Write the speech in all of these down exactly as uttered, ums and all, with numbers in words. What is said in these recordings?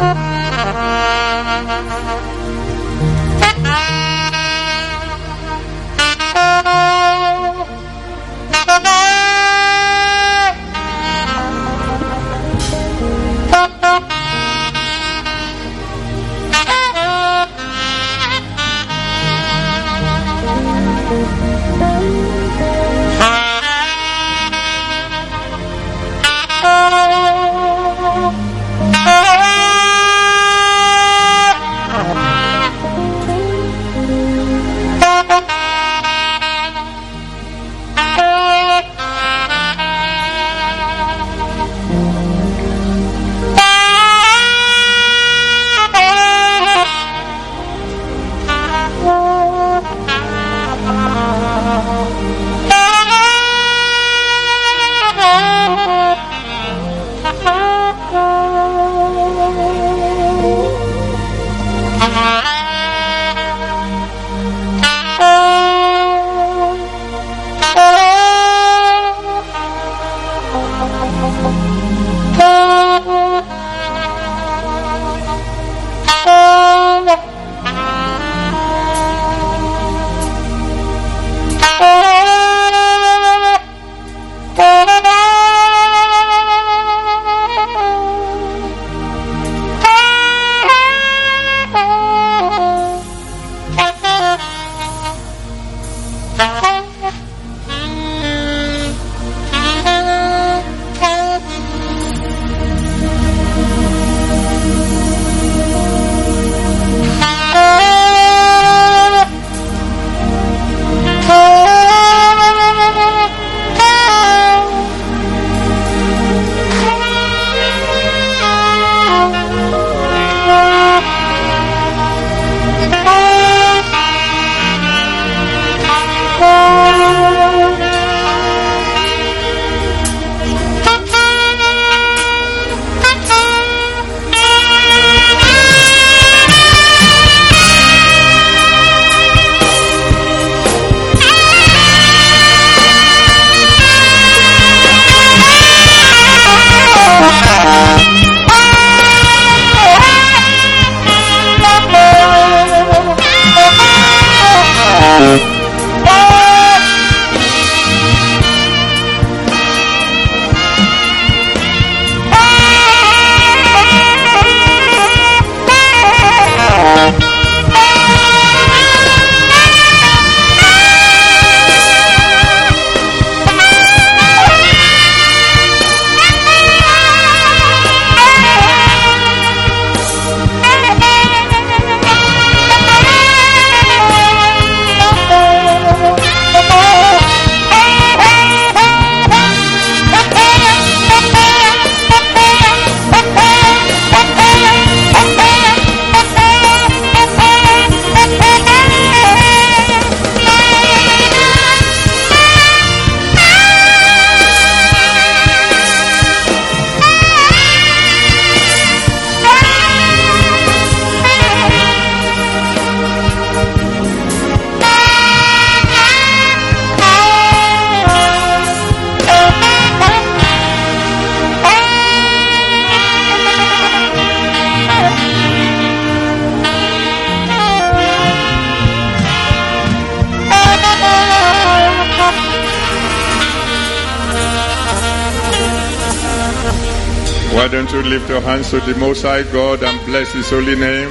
Why don't you lift your hands to the Most High God and bless His holy name?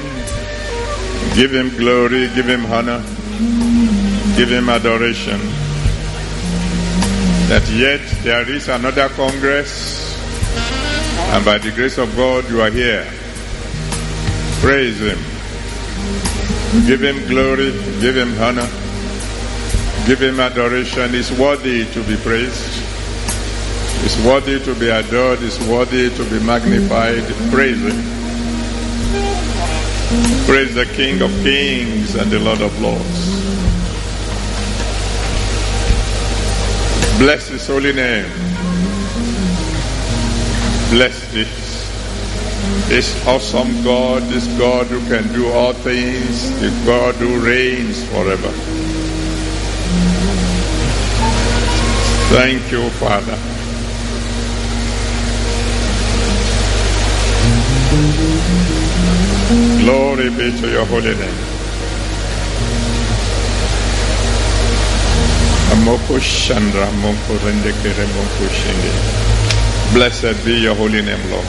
Give Him glory, give Him honor, give Him adoration. That yet there is another Congress, and by the grace of God you are here. Praise Him. Give Him glory, give Him honor, give Him adoration. He's worthy to be praised. He's worthy to be adored. He's worthy to be magnified. Praise Him. Praise the King of Kings and the Lord of Lords. Bless His holy name. Bless this. This awesome God, this God who can do all things, the God who reigns forever. Thank you, Father. Thank you. Glory be to your holy name. Amoko Chandra, Moko Rendekere, Moko Shinde. Blessed be your holy name, Lord.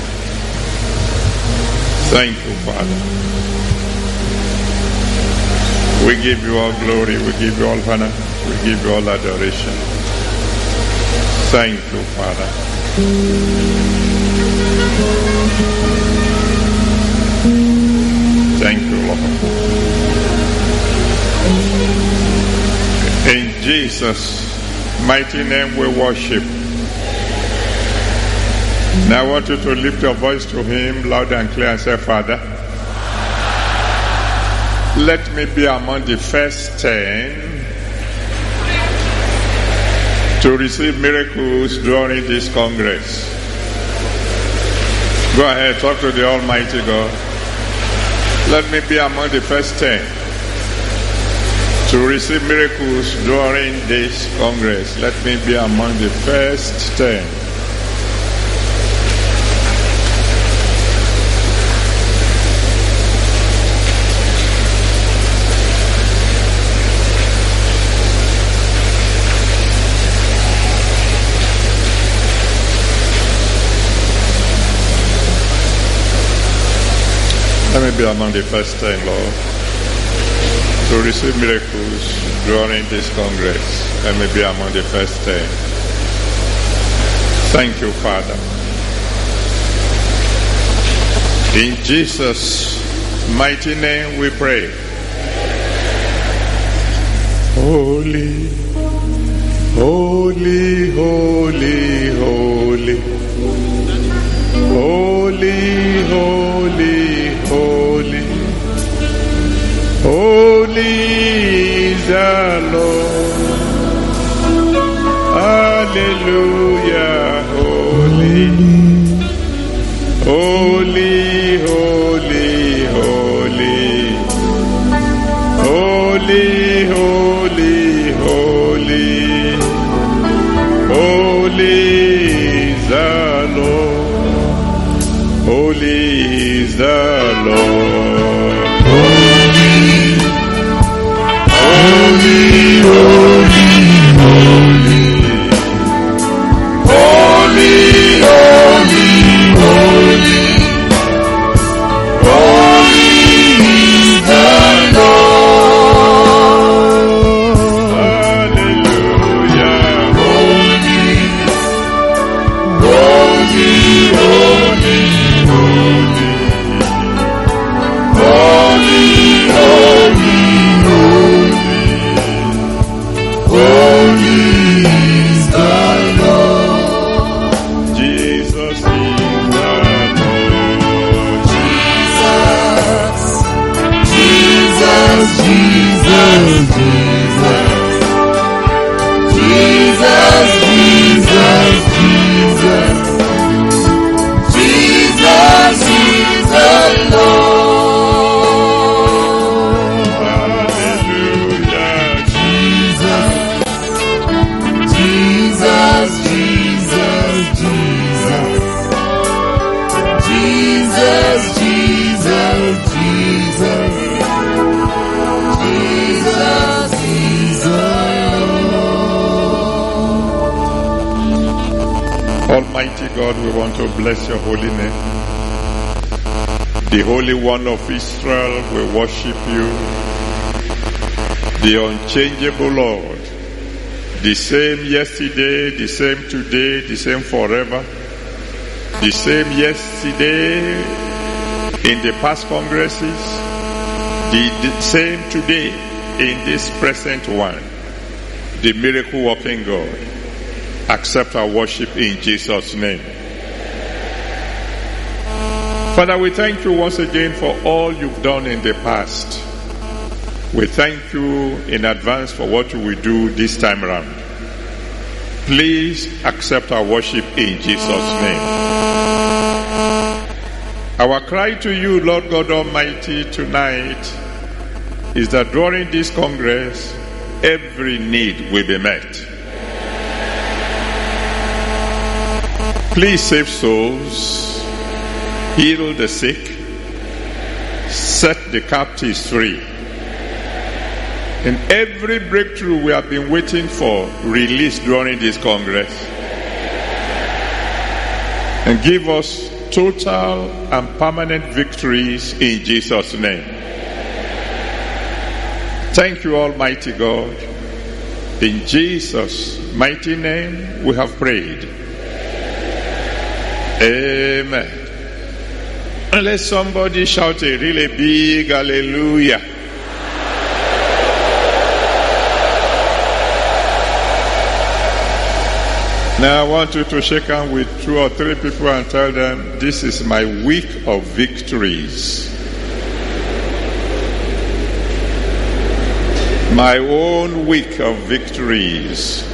Thank you, Father. We give you all glory, we give you all honor, we give you all adoration. Thank you, Father. Thank you, Lord. In Jesus' mighty name we worship. Now I want you to lift your voice to him loud and clear and say, Father, let me be among the first ten to receive miracles during this Congress. Go ahead, talk to the Almighty God. Let me be among the first ten to receive miracles during this Congress. Let me be among the first ten. Let me be among the first ten, Lord, to receive miracles during this Congress. Let me be among the first ten. Thank you, Father. In Jesus' mighty name we pray. Holy, holy, holy, holy, holy, holy. Holy, holy is the Lord. Hallelujah. Holy, holy, holy, holy, holy, holy, holy, holy is the Lord. Holy is the Lord. Holy, holy, holy, holy, holy, holy, holy, holy is the Lord. Hallelujah. Holy, holy, holy. Holy, holy, holy is the Lord. Jesus is the Lord. Jesus, Jesus, Jesus, Jesus, Jesus, Jesus, Jesus, Jesus is the Lord. Almighty God, we want to bless your holy name. The Holy One of Israel, we worship you. The unchangeable Lord, the same yesterday, the same today, the same forever, the same yesterday in the past congresses, the, the same today in this present one, the miracle working God. Accept our worship in Jesus' name. Father, we thank you once again for all you've done in the past. We thank you in advance for what you will do this time around. Please accept our worship in Jesus' name. Our cry to you, Lord God Almighty, tonight is that during this Congress, every need will be met. Please save souls, heal the sick, set the captives free. And every breakthrough we have been waiting for, release during this Congress. And give us total and permanent victories in Jesus' name. Thank you, Almighty God. In Jesus' mighty name we have prayed. Amen. And let somebody shout a really big hallelujah. Now I want you to shake hands with two or three people and tell them, this is my week of victories. My own week of victories.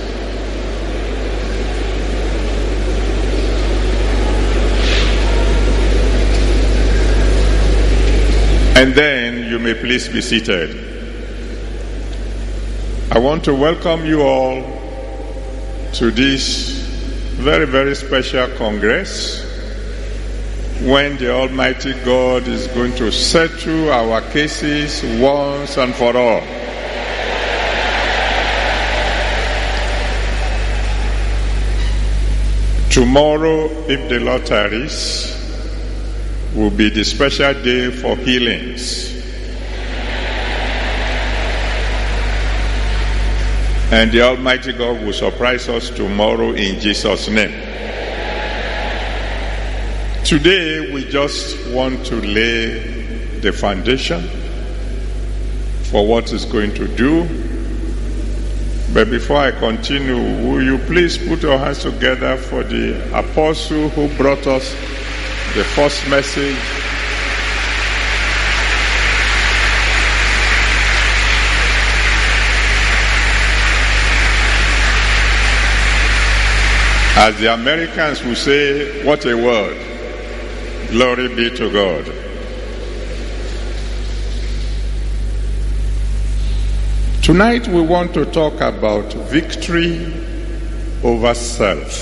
And then you may please be seated. I want to welcome you all to this very, very special Congress when the Almighty God is going to settle our cases once and for all. Tomorrow, if the Lord tarries, will be the special day for healings. And the Almighty God will surprise us tomorrow in Jesus' name. Today, we just want to lay the foundation for what is going to do. But before I continue, will you please put your hands together for the apostle who brought us the first message. As the Americans will say, what a word. Glory be to God. Tonight we want to talk about victory over self.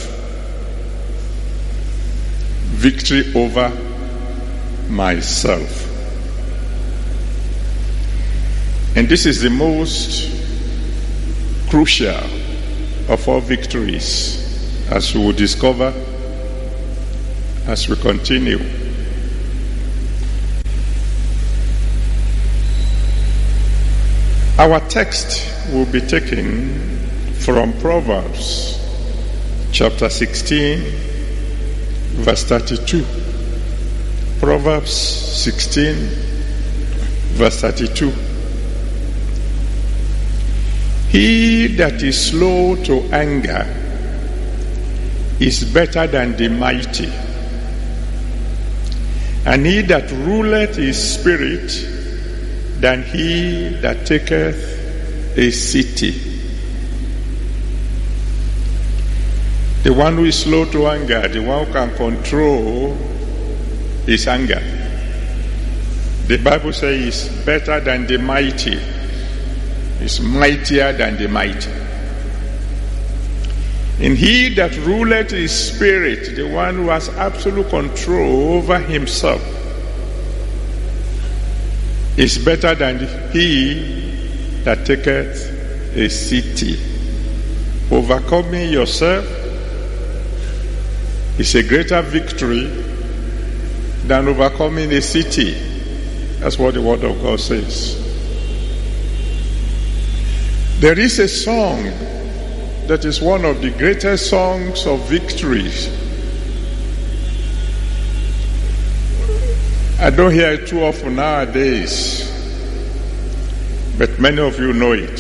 Victory over myself. And this is the most crucial of all victories, as we will discover as we continue. Our text will be taken from Proverbs chapter sixteen, verse thirty-two. Proverbs sixteen, verse thirty-two. He that is slow to anger is better than the mighty, and he that ruleth his spirit than he that taketh a city. The one who is slow to anger, the one who can control his anger, the Bible says is better than the mighty, is mightier than the mighty. And he that ruleth his spirit, the one who has absolute control over himself, is better than he that taketh a city. Overcoming yourself is a greater victory than overcoming a city. That's what the Word of God says. There is a song that is one of the greatest songs of victories. I don't hear it too often nowadays, but many of you know it.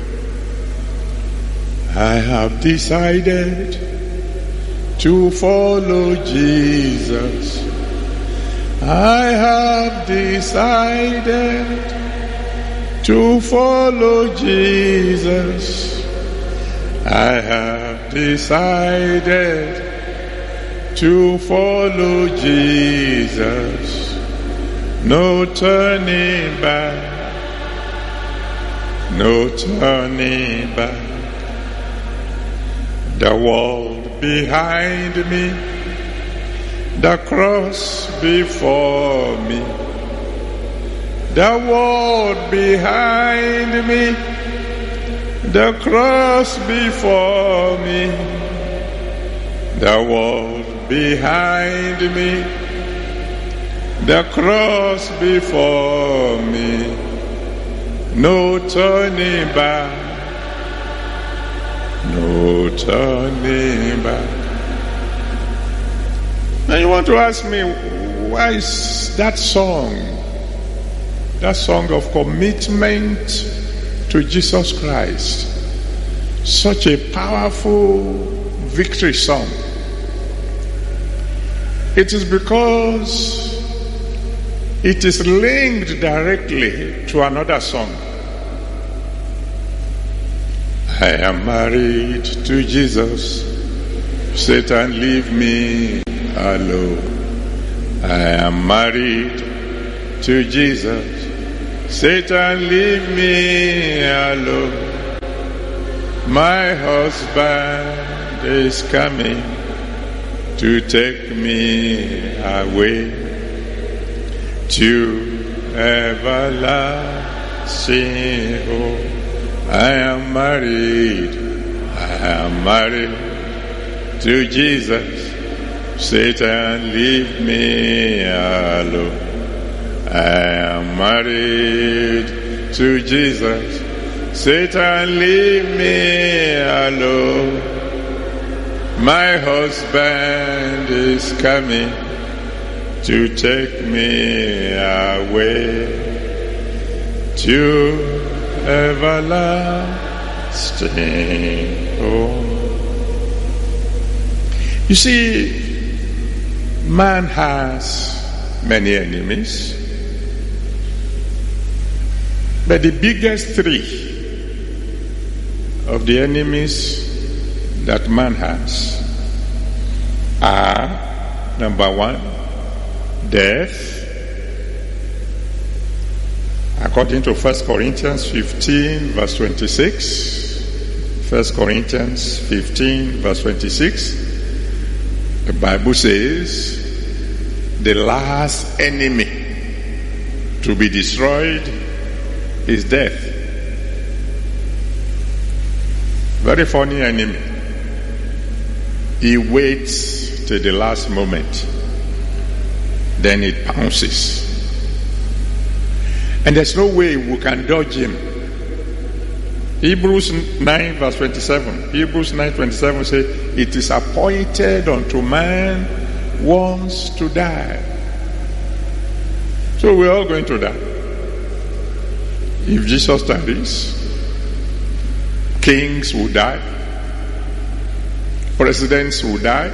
I have decided to follow Jesus. I have decided to follow Jesus. I have decided to follow Jesus. No turning back, no turning back. The world behind me, the cross before me. the world behind me, the cross before me, the world behind me, the cross before me, no turning back, no turning back. Now you want to ask me, why is that song, that song of commitment to Jesus Christ, such a powerful victory song? It is because it is linked directly to another song. I am married to Jesus, Satan leave me alone. I am married to Jesus, Satan leave me alone. My husband is coming to take me away to everlasting home. I am married, I am married to Jesus, Satan leave me alone. I am married to Jesus, Satan leave me alone. My husband is coming to take me away to everlasting home. You see, man has many enemies, but the biggest three of the enemies that man has are, number one, death. According to First Corinthians fifteen, verse twenty-six, First Corinthians fifteen, verse twenty-six, the Bible says, the last enemy to be destroyed is death. Very funny enemy. He waits till the last moment, then it pounces. And there's no way we can dodge him. Hebrews nine verse twenty-seven. Hebrews nine twenty-seven says, it is appointed unto man once to die. So we're all going to die. If Jesus tarries, kings will die, presidents will die,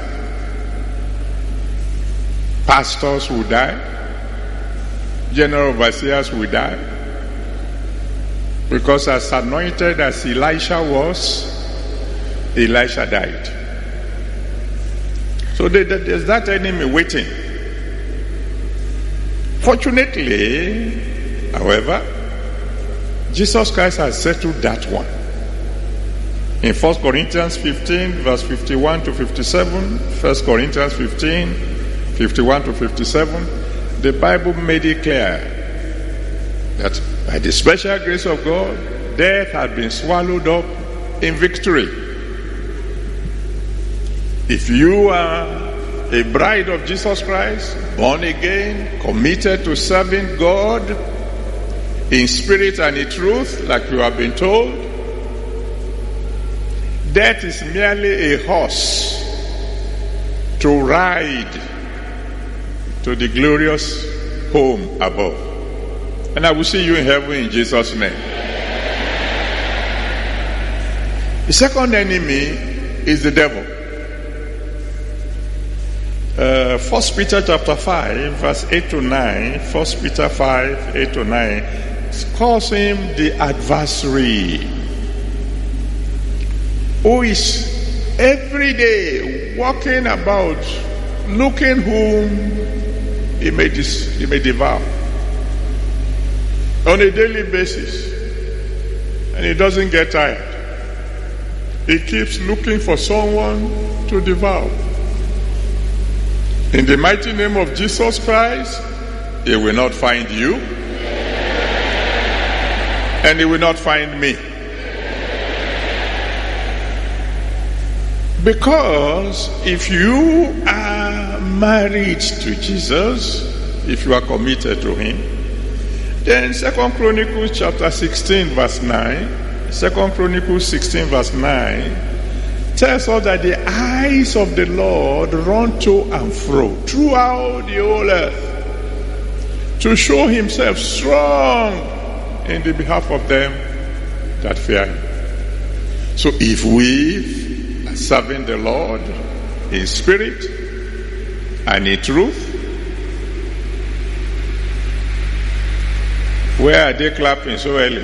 pastors will die, general overseers will die, because as anointed as Elisha was, Elisha died. So there's that enemy waiting. Fortunately, however, Jesus Christ has settled that one. In First Corinthians fifteen, verse fifty-one to fifty-seven, First Corinthians fifteen, fifty-one to fifty-seven, the Bible made it clear that by the special grace of God, death had been swallowed up in victory. If you are a bride of Jesus Christ, born again, committed to serving God in spirit and in truth, like you have been told, death is merely a horse to ride to the glorious home above. And I will see you in heaven in Jesus' name. The second enemy is the devil. Uh, First Peter chapter five, verse eight to nine. First Peter five, eight to nine calls him the adversary, who is every day walking about looking whom he may, dis- he may devour on a daily basis. And he doesn't get tired. He keeps looking for someone to devour. In the mighty name of Jesus Christ, he will not find you. And he will not find me. Because if you are married to Jesus, if you are committed to him, then Second Chronicles chapter sixteen verse nine, Second Chronicles sixteen verse nine tells us that the eyes of the Lord run to and fro throughout the whole earth to show himself strong in the behalf of them that fear him. So if we are serving the Lord in spirit and in truth, where are they clapping so early?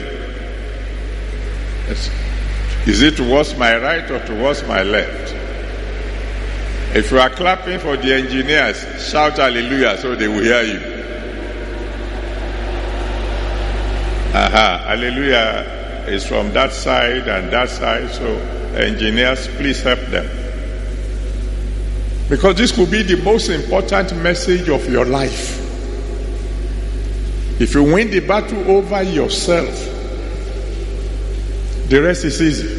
Yes. Is it towards my right or towards my left? If you are clapping for the engineers, shout hallelujah so they will hear you. Aha, hallelujah is from that side and that side, so engineers, please help them. Because this could be the most important message of your life. If you win the battle over yourself, the rest is easy.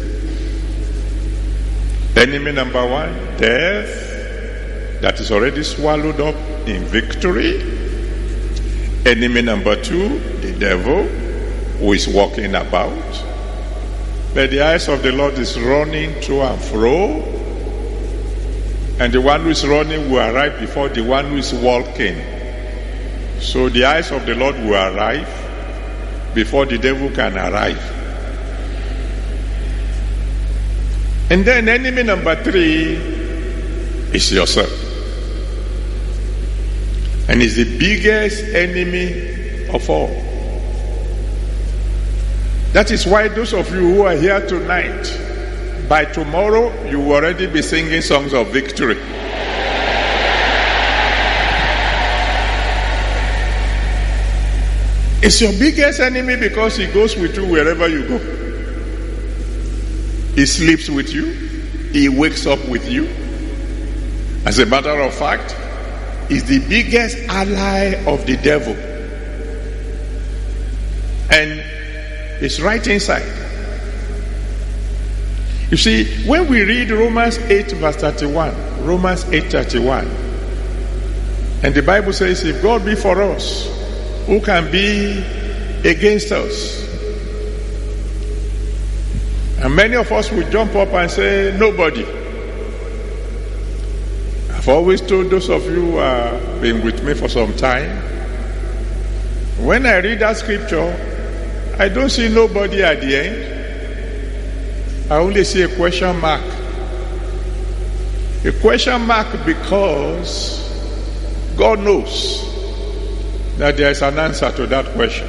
Enemy number one, death, that is already swallowed up in victory. Enemy number two, the devil, who is walking about. But the eyes of the Lord is running to and fro. And the one who is running will arrive before the one who is walking. So the eyes of the Lord will arrive before the devil can arrive. And then enemy number three is yourself. And is the biggest enemy of all. That is why those of you who are here tonight, by tomorrow you will already be singing songs of victory. It's your biggest enemy because he goes with you wherever you go. He sleeps with you. He wakes up with you. As a matter of fact, he's the biggest ally of the devil. And it's right inside. You see, when we read Romans eight verse thirty-one, Romans eight thirty-one, and the Bible says, if God be for us, who can be against us? And many of us will jump up and say, nobody. I've always told those of you who have been with me for some time, when I read that scripture, I don't see nobody at the end. I only see a question mark. A question mark because God knows that there is an answer to that question.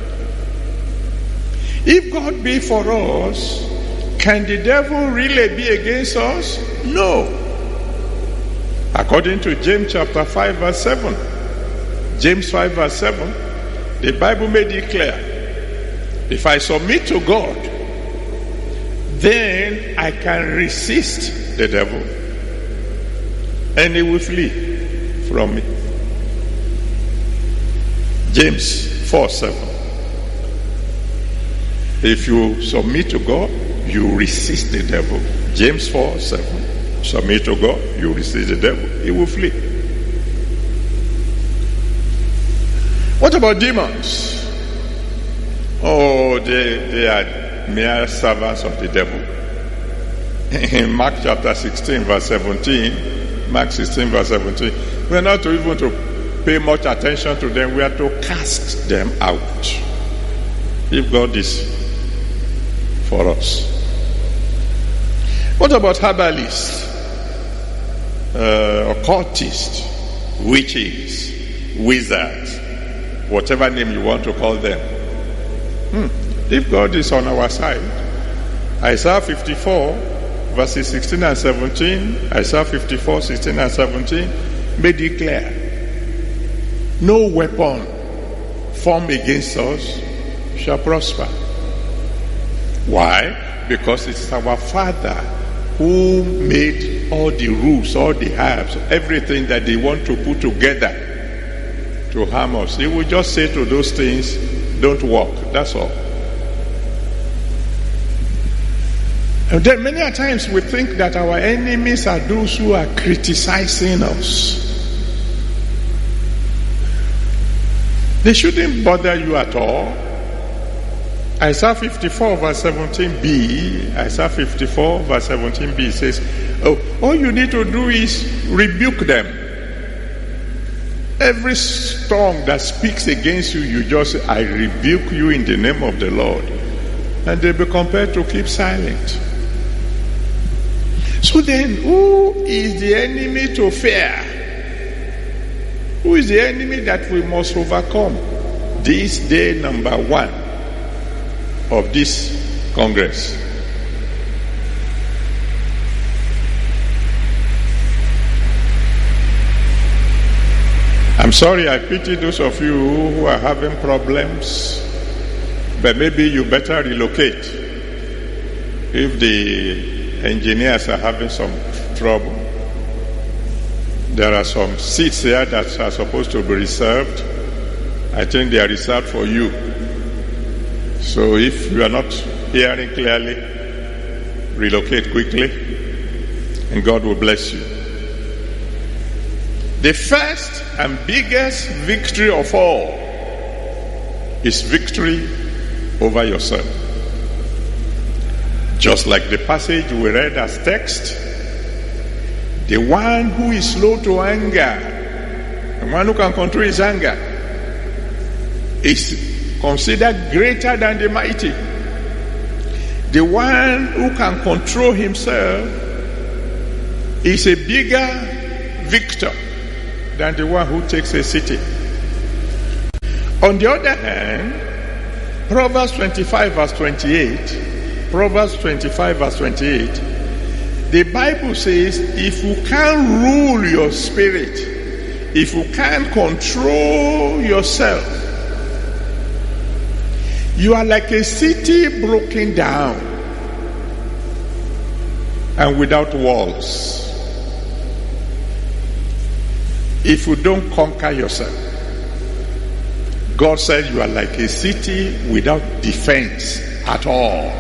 If God be for us, can the devil really be against us? No. According to James chapter five verse seven, James five verse seven, the Bible made it clear. If I submit to God, then I can resist the devil and he will flee from me. James four seven. If you submit to God, you resist the devil. James four seven. Submit to God, you resist the devil, he will flee. What about demons? Oh, they, they are mere servants of the devil. In Mark chapter sixteen verse seventeen, Mark sixteen verse seventeen, we are not to even to pay much attention to them, we are to cast them out. If God is for us. What about herbalists, uh, occultists, witches, wizards, whatever name you want to call them? Hmm. If God is on our side, Isaiah fifty-four verses sixteen and seventeen, Isaiah fifty-four, sixteen and seventeen, made it clear. No weapon formed against us shall prosper. Why? Because it's our Father who made all the rules, all the herbs, everything that they want to put together to harm us. He will just say to those things, don't walk, that's all. And then many a times we think that our enemies are those who are criticizing us. They shouldn't bother you at all. Isaiah fifty-four verse seventeen b, Isaiah fifty-four verse seventeen b says, oh, all you need to do is rebuke them. Every tongue that speaks against you, you just say, I rebuke you in the name of the Lord. And they'll be compelled to keep silent. So then, who is the enemy to fear? Who is the enemy that we must overcome? This day number one of this Congress. I'm sorry, I pity those of you who are having problems, but maybe you better relocate if the engineers are having some trouble. There are some seats here that are supposed to be reserved. I think they are reserved for you. So if you are not hearing clearly, relocate quickly, and God will bless you. The first and biggest victory of all is victory over yourself. Just like the passage we read as text, the one who is slow to anger, the one who can control his anger, is considered greater than the mighty. The one who can control himself is a bigger victor than the one who takes a city. On the other hand, Proverbs twenty-five verse twenty-eight, Proverbs twenty-five verse twenty-eight, the Bible says, if you can't rule your spirit, if you can't control yourself, you are like a city broken down and without walls. If you don't conquer yourself, God said you are like a city without defense at all.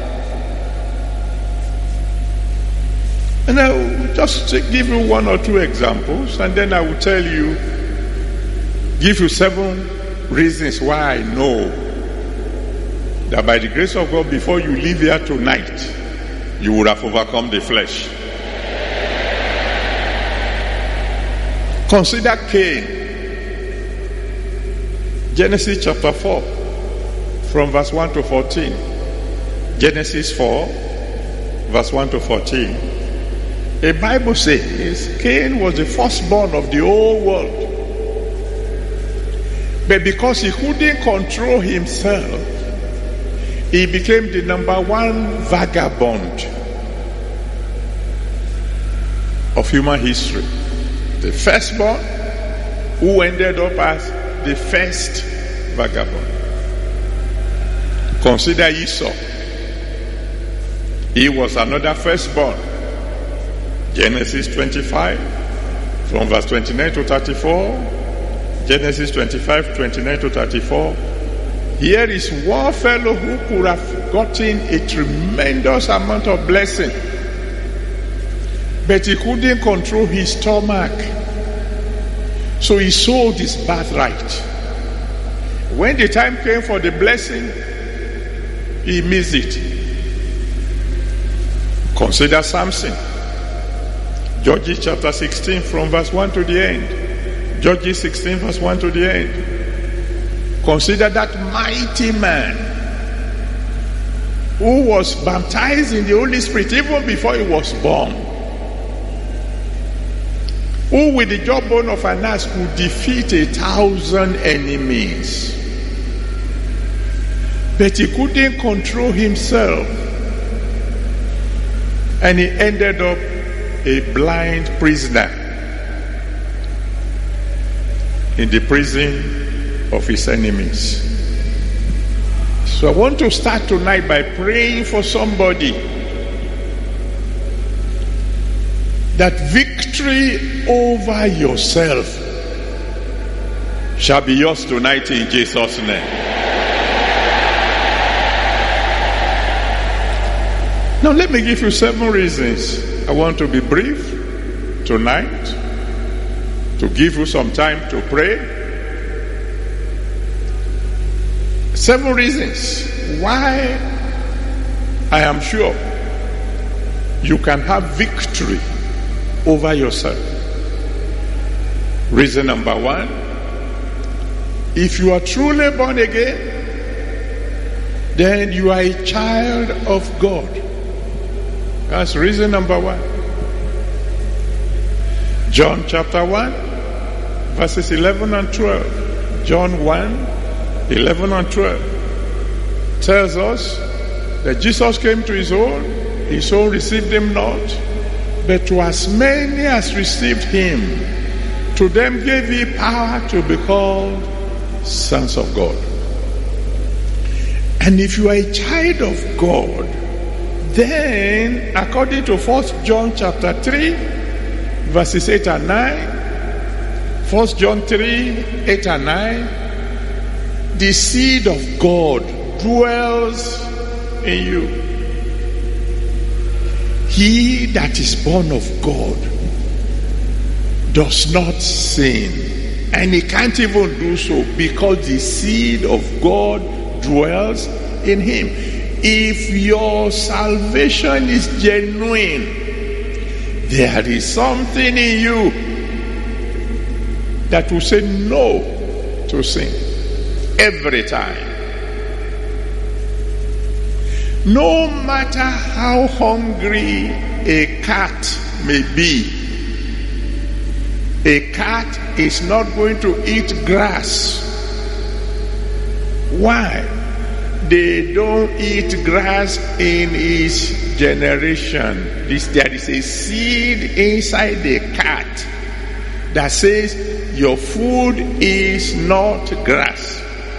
And I will just give you one or two examples, and then I will tell you, give you seven reasons why I know that by the grace of God, before you leave here tonight, you would have overcome the flesh. Consider Cain. Genesis chapter four, from verse one to fourteen. Genesis four, verse one to fourteen. The Bible says Cain was the firstborn of the whole world. But because he couldn't control himself, he became the number one vagabond of human history. The firstborn who ended up as the first vagabond. Consider Esau. He was another firstborn. Genesis twenty-five, from verse twenty-nine to thirty-four. Genesis twenty-five, twenty-nine to thirty-four. Here is one fellow who could have gotten a tremendous amount of blessing, but he couldn't control his stomach. So he sold his birthright. When the time came for the blessing, he missed it. Consider Samson. Judges chapter sixteen, from verse one to the end. Judges sixteen, verse one to the end. Consider that mighty man who was baptized in the Holy Spirit even before he was born, who with the jawbone of an ass could defeat a thousand enemies. But he couldn't control himself, and he ended up a blind prisoner in the prison of his enemies. So I want to start tonight by praying for somebody that victory over yourself shall be yours tonight in Jesus' name. Now let me give you seven reasons. I want to be brief tonight, to give you some time to pray. Seven reasons why I am sure you can have victory over yourself. Reason number one, if you are truly born again, then you are a child of God. That's reason number one. John chapter one, verses eleven and twelve. John one, eleven and twelve tells us that Jesus came to his own, his own received him not, but to as many as received him, to them gave he power to be called sons of God. And if you are a child of God, then according to First John chapter three, verses eight and nine, First John three, eight and nine, the seed of God dwells in you. He that is born of God does not sin, and he can't even do so because the seed of God dwells in him. If your salvation is genuine, there is something in you that will say no to sin every time. No matter how hungry a cat may be, a cat is not going to eat grass. Why? They don't eat grass in his generation. This, there is a seed inside the cat that says your food is not grass.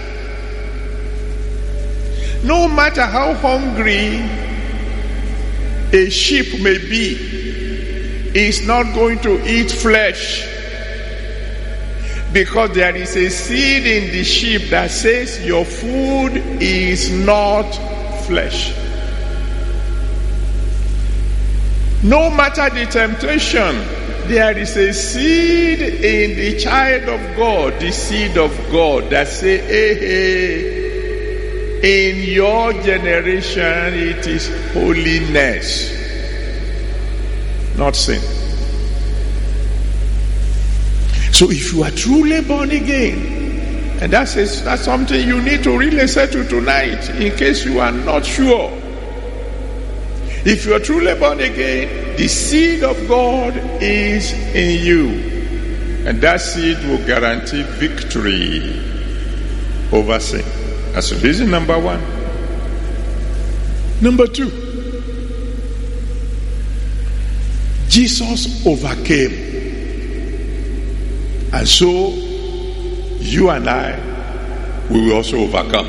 No matter how hungry a sheep may be, it's not going to eat flesh, because there is a seed in the sheep that says your food is not flesh. No matter the temptation, there is a seed in the child of God, the seed of God, that says, hey, hey, in your generation it is holiness, not sin. So if you are truly born again, and that's, a, that's something you need to really settle tonight, in case you are not sure. If you are truly born again, the seed of God is in you, and that seed will guarantee victory over sin. That's reason number one. Number two, Jesus overcame. And so, you and I, we will also overcome.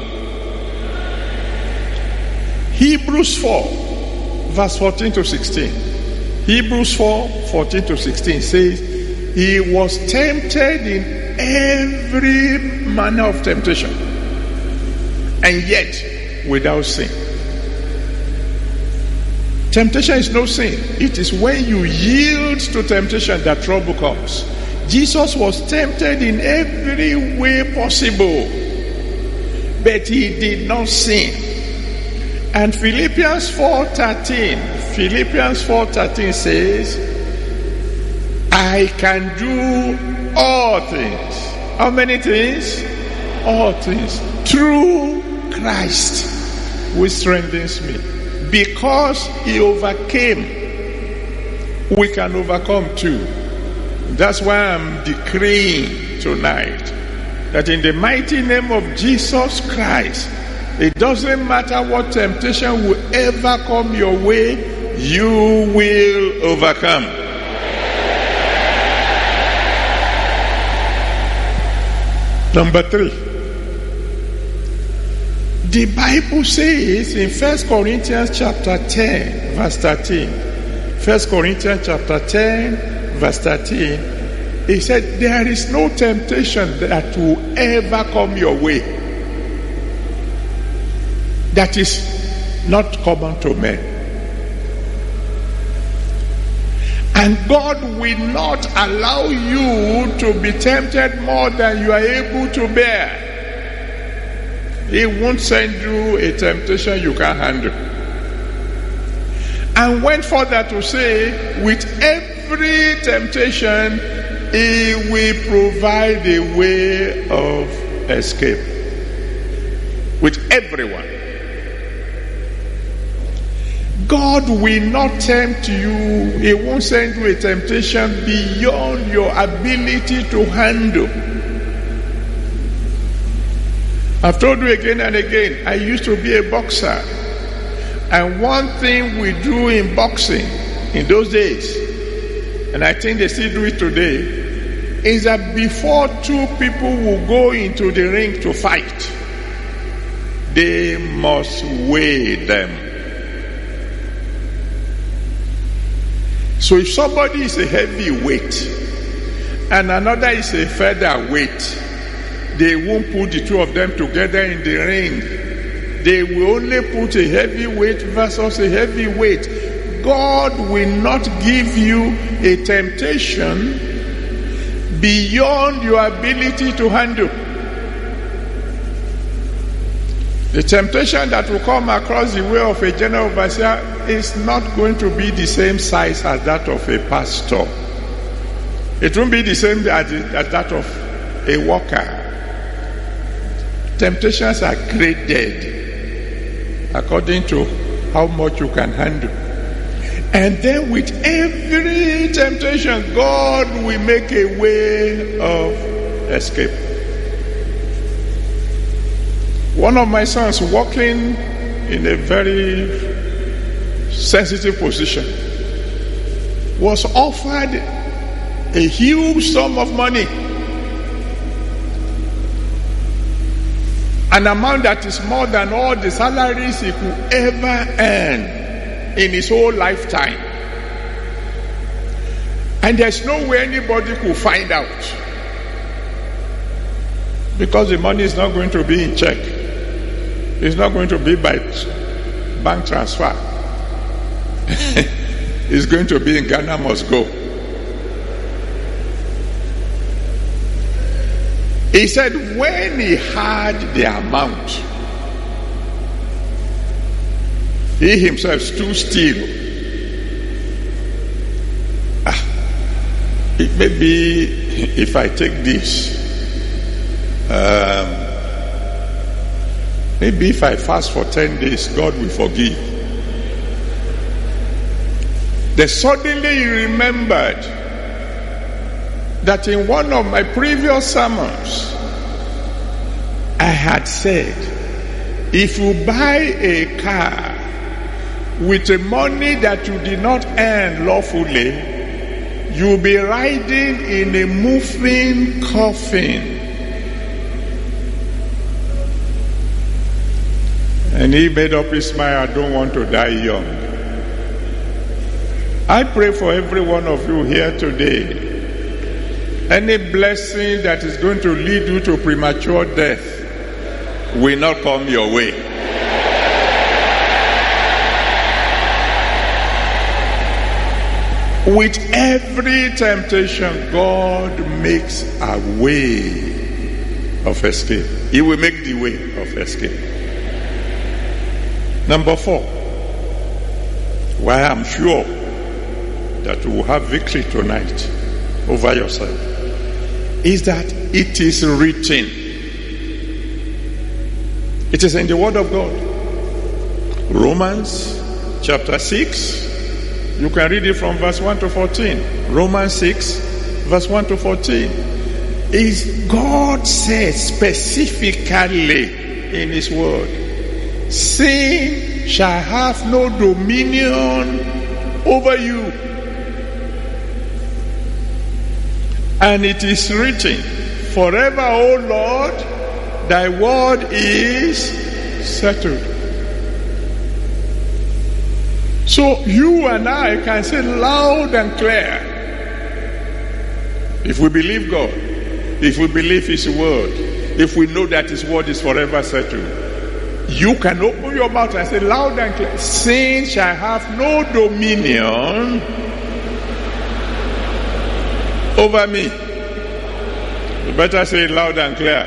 Hebrews four, verse fourteen to sixteen. Hebrews four, fourteen to sixteen says, he was tempted in every manner of temptation, and yet without sin. Temptation is no sin. It is when you yield to temptation that trouble comes. Jesus was tempted in every way possible, but he did not sin. And Philippians four thirteen, Philippians four thirteen says, I can do all things. How many things? All things. Through Christ, who strengthens me. Because he overcame, we can overcome too. That's why I'm decreeing tonight that in the mighty name of Jesus Christ, it doesn't matter what temptation will ever come your way, you will overcome. Number three, the Bible says in First Corinthians chapter ten, verse thirteen, First Corinthians chapter ten, verse thirteen, he said, there is no temptation that will ever come your way that is not common to men. And God will not allow you to be tempted more than you are able to bear. He won't send you a temptation you can't handle. And went further to say, with every temptation, He will provide a way of escape. With everyone. God will not tempt you. He won't send you a temptation beyond your ability to handle. I've told you again and again, I used to be a boxer. And one thing we do in boxing in those days, and I think they still do it today, is that before two people will go into the ring to fight, they must weigh them. So if somebody is a heavyweight and another is a featherweight, they won't put the two of them together in the ring. They will only put a heavyweight versus a heavyweight. God will not give you a temptation beyond your ability to handle. The temptation that will come across the way of a general overseer is not going to be the same size as that of a pastor. It won't be the same as, as that of a worker. Temptations are graded according to how much you can handle. And then with every temptation, God will make a way of escape. One of my sons, walking in a very sensitive position, was offered a huge sum of money. An amount that is more than all the salaries he could ever earn in his whole lifetime. And there's no way anybody could find out. Because the money is not going to be in check. It's not going to be by bank transfer. It's going to be in Ghana must go. He said when he had the amount, he himself stood still. Ah, it may be if I take this, um, maybe if I fast for ten days, God will forgive. Then suddenly he remembered that in one of my previous sermons, I had said, if you buy a car with the money that you did not earn lawfully, you'll be riding in a moving coffin. And he made up his mind, I don't want to die young. I pray for every one of you here today. Any blessing that is going to lead you to premature death will not come your way. With every temptation, God makes a way of escape. He will make the way of escape. Number four, why I'm sure that you will have victory tonight over yourself, is that it is written. It is in the Word of God. Romans chapter six. You can read it from verse one to fourteen. Romans six, verse one to fourteen. Is God says specifically in His Word, sin shall have no dominion over you. And it is written, forever, O Lord, thy word is settled. So you and I can say loud and clear, if we believe God, if we believe His word, if we know that His word is forever settled, you can open your mouth and say loud and clear, sin shall have no dominion over me. You better say it loud and clear.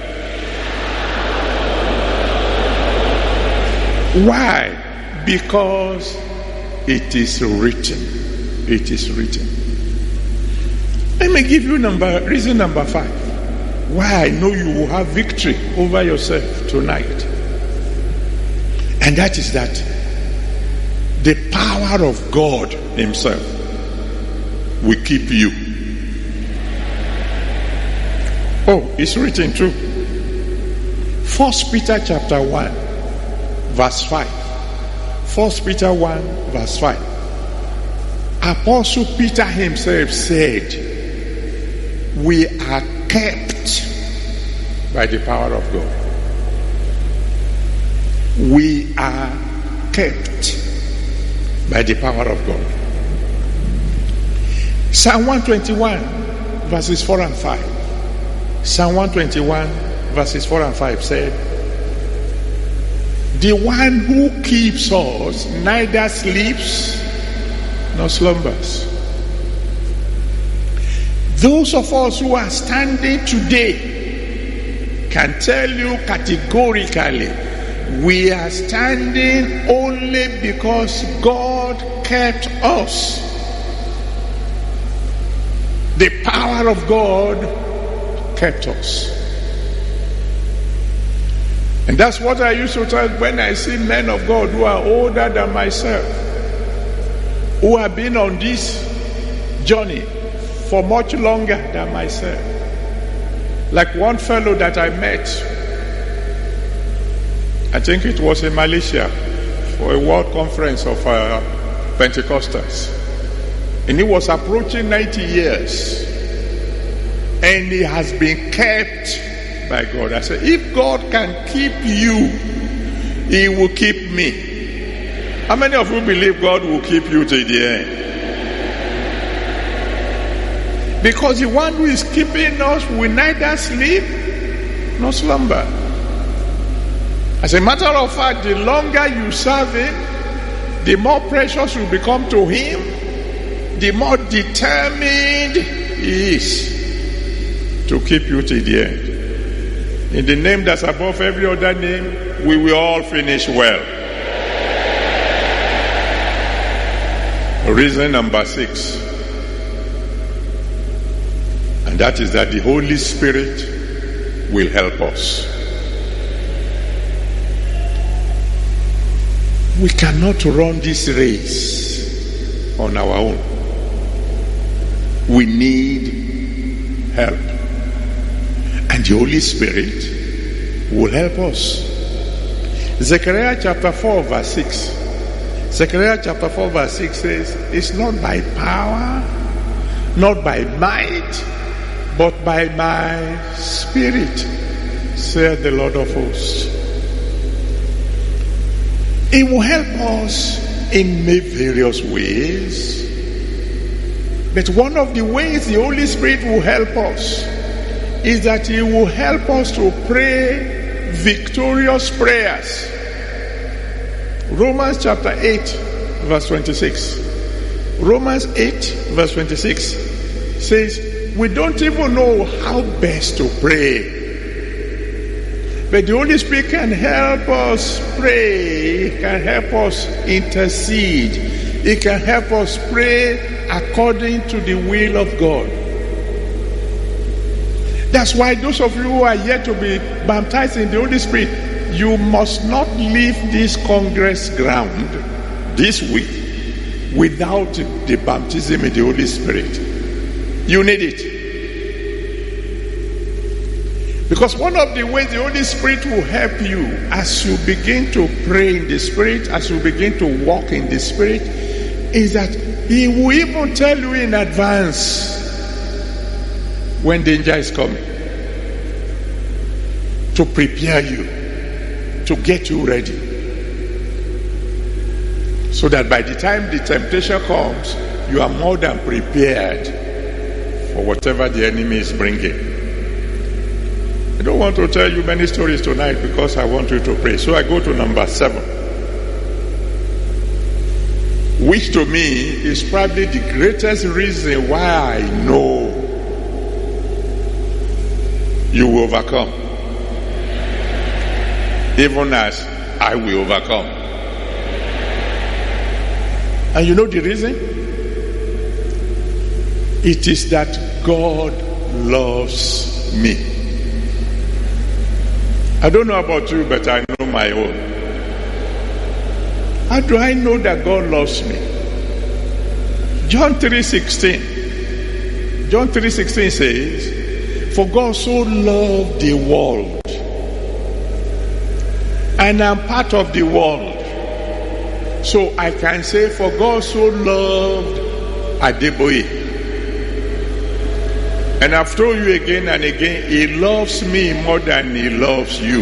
Why? Because it is written. It is written. Let me give you number reason number five. Why I know you will have victory over yourself tonight. And that is that the power of God himself will keep you. Oh, it's written too. First Peter chapter one, verse five. First Peter one, verse five. Apostle Peter himself said, we are kept by the power of God. We are kept by the power of God. Psalm one twenty-one, verses four and five. Psalm one twenty-one, verses four and five said, the one who keeps us neither sleeps nor slumbers. Those of us who are standing today can tell you categorically, we are standing only because God kept us. The power of God kept us. And that's what I used to tell when I see men of God who are older than myself, who have been on this journey for much longer than myself. Like one fellow that I met, I think it was in Malaysia for a world conference of uh, Pentecostals. And he was approaching ninety years. And he has been kept by God. I said, if God can keep you, he will keep me. How many of you believe God will keep you till the end? Because the one who is keeping us will neither sleep nor slumber. As a matter of fact, the longer you serve him, the more precious you become to him, the more determined he is to keep you till the end. In the name that's above every other name, we will all finish well. Reason number six. And that is that the Holy Spirit will help us. We cannot run this race on our own. We need help. And the Holy Spirit will help us. Zechariah chapter four verse six. Zechariah chapter four verse six says, it's not by power, not by might, but by my spirit, saith the Lord of hosts. It will help us in various ways. But one of the ways the Holy Spirit will help us is that he will help us to pray victorious prayers. Romans chapter eight verse twenty-six. Romans eight verse twenty-six says, we don't even know how best to pray. But the Holy Spirit can help us pray. He can help us intercede. He can help us pray according to the will of God. That's why those of you who are yet to be baptized in the Holy Spirit, you must not leave this congress ground this week without the baptism in the Holy Spirit. You need it. Because one of the ways the Holy Spirit will help you as you begin to pray in the Spirit, as you begin to walk in the Spirit, is that he will even tell you in advance when danger is coming, to prepare you, to get you ready, so that by the time the temptation comes, you are more than prepared for whatever the enemy is bringing. I don't want to tell you many stories tonight because I want you to pray. So I go to number seven, which to me is probably the greatest reason why I know you will overcome. Even as I will overcome. And you know the reason? It is that God loves me. I don't know about you, but I know my own. How do I know that God loves me? John three sixteen. John three sixteen says, for God so loved the world, and I'm part of the world. So I can say, for God so loved Adeboye. And I've told you again and again, he loves me more than he loves you.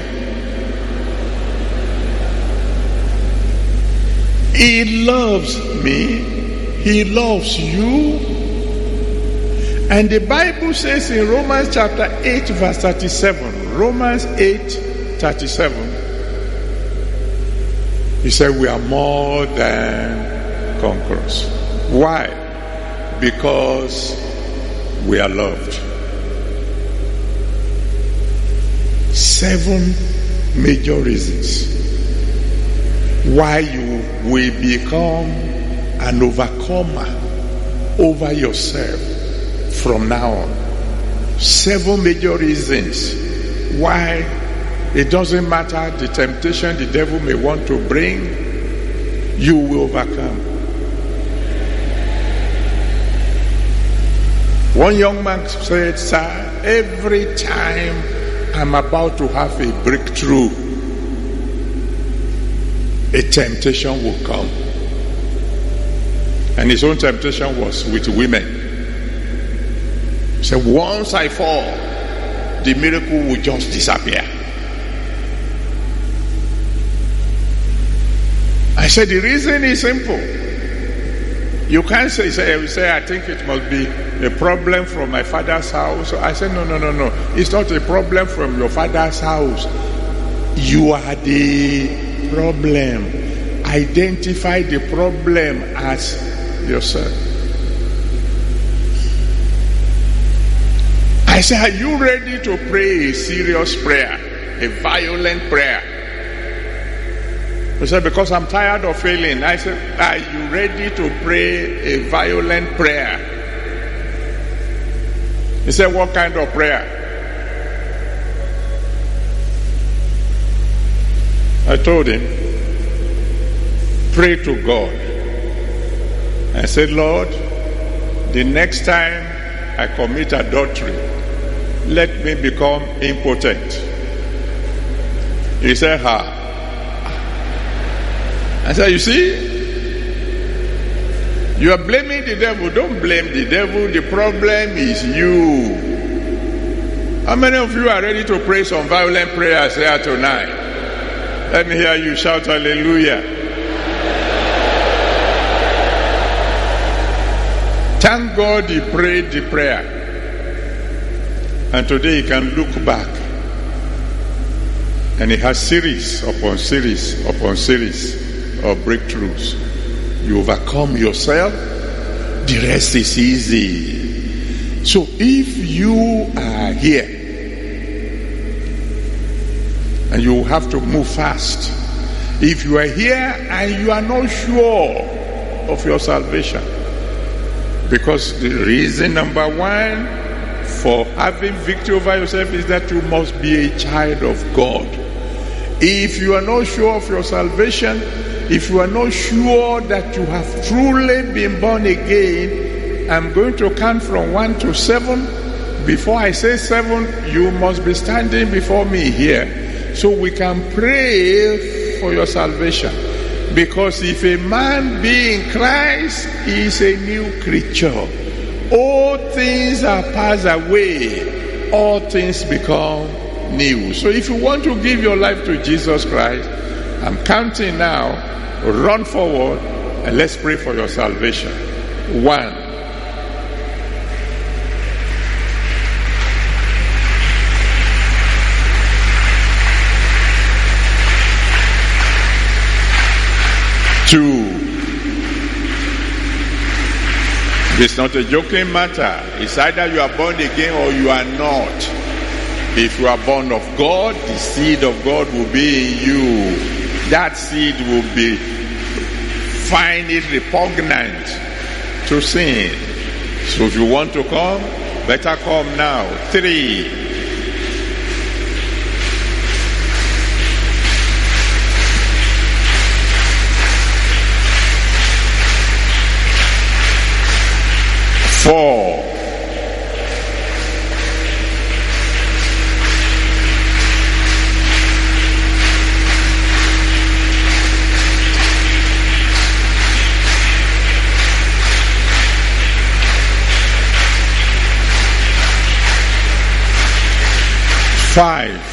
He loves me, he loves you. And the Bible says in Romans chapter eight verse thirty-seven, Romans eight thirty-seven, he said we are more than conquerors. Why? Because we are loved. Seven major reasons why you will become an overcomer over yourself from now on. Seven major reasons why it doesn't matter the temptation the devil may want to bring, you will overcome. One young man said, sir, every time I'm about to have a breakthrough, a temptation will come. And his own temptation was with women. He said, once I fall, the miracle will just disappear. I said, the reason is simple. You can't say, say, say, I think it must be a problem from my father's house. I said, no, no, no, no. It's not a problem from your father's house. You are the problem. Identify the problem as yourself. I said, are you ready to pray a serious prayer? A violent prayer? He said, because I'm tired of failing. I said, are you ready to pray a violent prayer? He said, what kind of prayer? I told him, pray to God. I said, Lord, the next time I commit adultery, let me become impotent. He said, ha. I said, you see, you are blaming the devil. Don't blame the devil. The problem is you. How many of you are ready to pray some violent prayers here tonight? Let me hear you shout hallelujah. Thank God he prayed the prayer. And today he can look back. And he has series upon series upon series of breakthroughs. You overcome yourself, the rest is easy. So if you are here and you have to move fast, if you are here and you are not sure of your salvation, because the reason number one for having victory over yourself is that you must be a child of God. If you are not sure of your salvation, if you are not sure that you have truly been born again, I'm going to count from one to seven. Before I say seven, you must be standing before me here, so we can pray for your salvation. Because if a man be in Christ, he is a new creature. All things are passed away, all things become new. So if you want to give your life to Jesus Christ, I'm counting now. Run forward and let's pray for your salvation. One. Two. It's not a joking matter. It's either you are born again or you are not. If you are born of God, the seed of God will be in you. That seed will be find it repugnant to sin. So if you want to come, better come now. Three. Four. Five.